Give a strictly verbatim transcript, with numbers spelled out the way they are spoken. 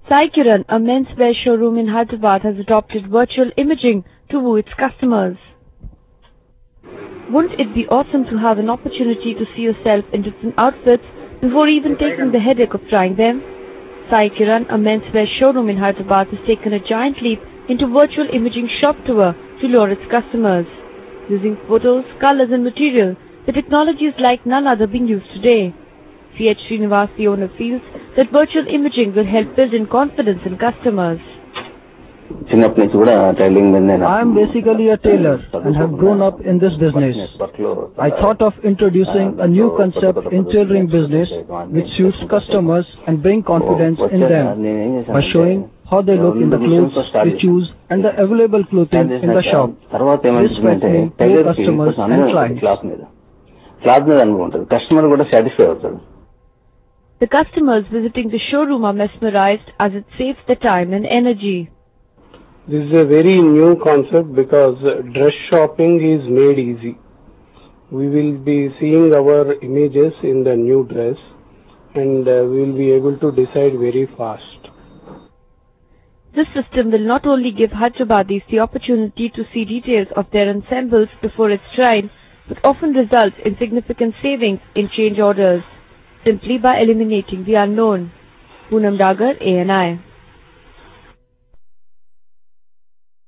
Sai Kiran, a menswear showroom in Hyderabad, has adopted virtual imaging to woo its customers. Wouldn't it be awesome to have an opportunity to see yourself in different outfits before even taking the headache of trying them? Sai Kiran, a menswear showroom in Hyderabad, has taken a giant leap into virtual imaging shop tour to lure its customers. Using photos, colors and material, the technology is like none other being used today. C H Srinivas, the owner, feels that virtual imaging will help build in confidence in customers. I am basically a tailor and have grown up in this business. I thought of introducing a new concept in tailoring business which suits customers and bring confidence in them by showing how they look in the clothes we choose and the available clothing in the shop. This fetched me more customers and clients. The customers visiting the showroom are mesmerized as it saves their time and energy. This is a very new concept because dress shopping is made easy. We will be seeing our images in the new dress and uh, we will be able to decide very fast. This system will not only give Hyderabadis the opportunity to see details of their ensembles before it's tried, but often results in significant savings in change orders, simply by eliminating the unknown. Poonam Dagar, A N I.